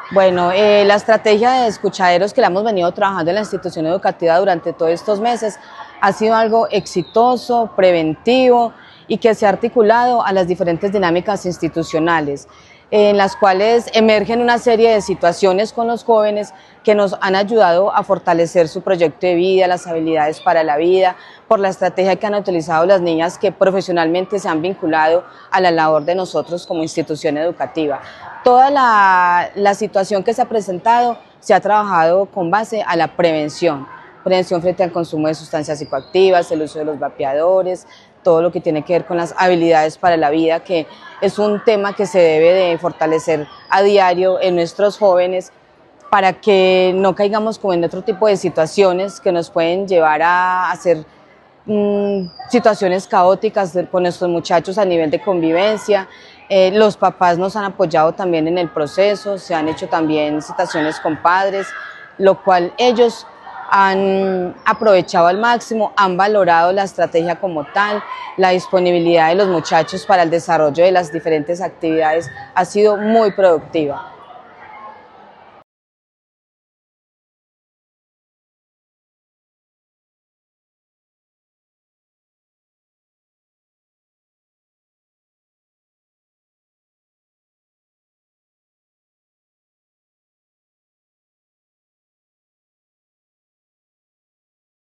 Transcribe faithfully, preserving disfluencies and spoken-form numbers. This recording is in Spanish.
Bueno, eh, la estrategia de escuchaderos que la hemos venido trabajando en la institución educativa durante todos estos meses ha sido algo exitoso, preventivo y que se ha articulado a las diferentes dinámicas institucionales, en las cuales emergen una serie de situaciones con los jóvenes que nos han ayudado a fortalecer su proyecto de vida, las habilidades para la vida, por la estrategia que han utilizado las niñas que profesionalmente se han vinculado a la labor de nosotros como institución educativa. Toda la, la situación que se ha presentado se ha trabajado con base a la prevención, prevención frente al consumo de sustancias psicoactivas, el uso de los vapeadores, todo lo que tiene que ver con las habilidades para la vida, que es un tema que se debe de fortalecer a diario en nuestros jóvenes para que no caigamos como en otro tipo de situaciones que nos pueden llevar a hacer mmm, situaciones caóticas con nuestros muchachos a nivel de convivencia. Eh, los papás nos han apoyado también en el proceso, se han hecho también citaciones con padres, lo cual ellos han aprovechado al máximo, han valorado la estrategia como tal, la disponibilidad de los muchachos para el desarrollo de las diferentes actividades ha sido muy productiva.